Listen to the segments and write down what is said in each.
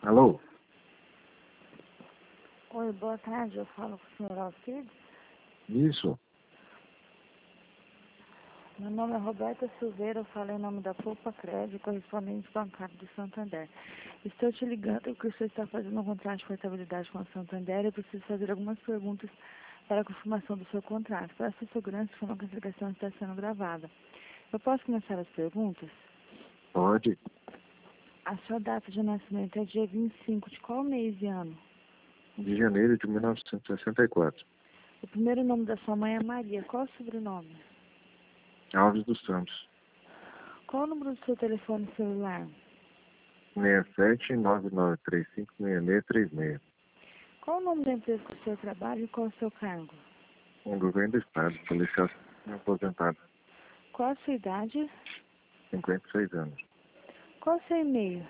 Alô? Oi, boa tarde, eu falo com o senhor Alcides. Isso? Meu nome é Roberta Silveira, eu falo em nome da Poupa Crédito, correspondente bancário do Santander. Estou te ligando porque o senhor está fazendo um contrato de portabilidade com a Santander e eu preciso fazer algumas perguntas para a confirmação do seu contrato. Para a sua segurança, informo que a ligação está sendo gravada. Eu posso começar as perguntas? Pode. A sua data de nascimento é dia 25 de qual mês e ano? De janeiro de 1964. O primeiro nome da sua mãe é Maria. Qual é o sobrenome? Alves dos Santos. Qual o número do seu telefone celular? 67-9935-6636. Qual o nome da empresa que o senhor trabalha e qual é o seu cargo? Um governo do Estado, policial aposentado, Qual a sua idade? 56 anos. Qual o seu e-mail?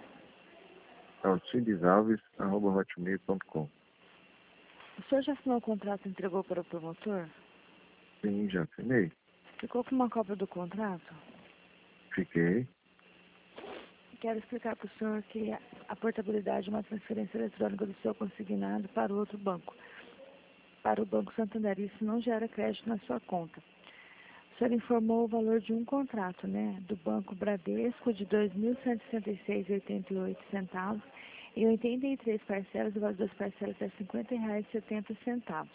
alcidesalves@hotmail.com. O senhor já assinou o contrato e entregou para o promotor? Sim, já assinei. Ficou com uma cópia do contrato? Fiquei. Quero explicar para o senhor que a portabilidade é uma transferência eletrônica do seu consignado para o outro banco. Para o Banco Santander, isso não gera crédito na sua conta. O senhor informou o valor de um contrato, né? Do Banco Bradesco de R$ 2.166,88 em 83 parcelas, o valor das parcelas é R$ 50,70.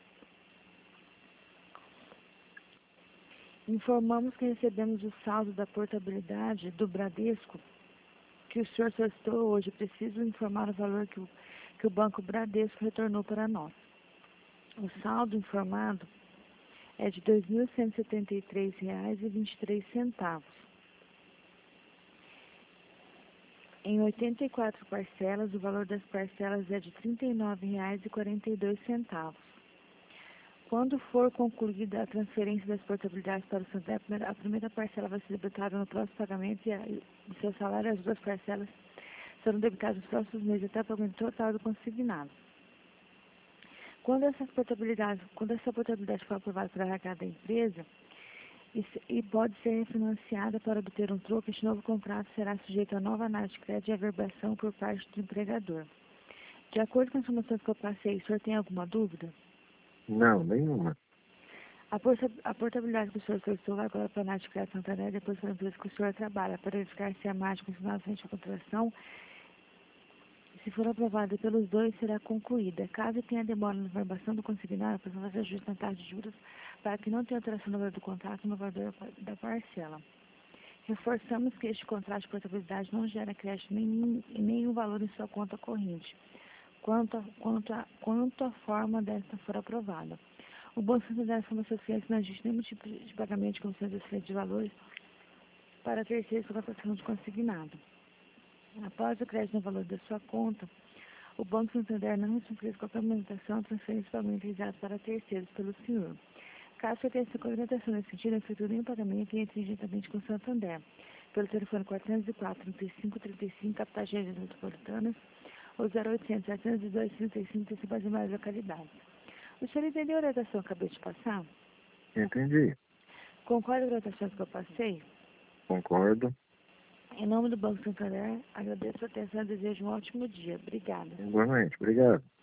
Informamos que recebemos o saldo da portabilidade do Bradesco que o senhor solicitou hoje. Preciso informar o valor que o Banco Bradesco retornou para nós. O saldo informado é de R$ 2.173,23. Em 84 parcelas, o valor das parcelas é de R$ 39,42. Quando for concluída a transferência das portabilidades para o Santander, a primeira parcela vai ser debitada no próximo pagamento e o seu salário, as duas parcelas serão debitadas nos próximos meses até o pagamento total do consignado. Quando essa portabilidade for aprovada para a RH da empresa e pode ser refinanciada para obter um troco, este novo contrato será sujeito a nova análise de crédito e averbação por parte do empregador. De acordo com as informações que eu passei, o senhor tem alguma dúvida? Não, nenhuma. A portabilidade que o senhor solicitou vai agora para a análise de crédito Santander e depois para a empresa que o senhor trabalha, para verificar se a margem continuada frente à contratação. Se for aprovada pelos dois, será concluída. Caso tenha demora na averbação do consignado, a pessoa vai fazer ajuste na taxa de juros para que não tenha alteração no valor do contrato no valor da parcela. Reforçamos que este contrato de portabilidade não gera crédito em nenhum valor em sua conta corrente, quanto a forma desta for aprovada. O Banco Santander informa seus clientes que não existe nenhum tipo de pagamento de comissões excedentes de valores para terceiros com contratação de consignado. Após o crédito no valor da sua conta, o Banco Santander não responsabiliza qualquer movimentação, transferência e pagamento realizado para terceiros pelo senhor. Caso você tenha qualquer orientação nesse sentido, efetue nenhum pagamento e entre diretamente com o Santander, pelo telefone 404-3535, capital regiões metropolitanas, ou 0800-702-3535, principais e mais localidades. O senhor entendeu a orientação que eu acabei de passar? Entendi. Concorda com a orientação que eu passei? Concordo. Em nome do Banco Santander, agradeço a atenção e desejo um ótimo dia. Obrigada. Igualmente. Obrigado.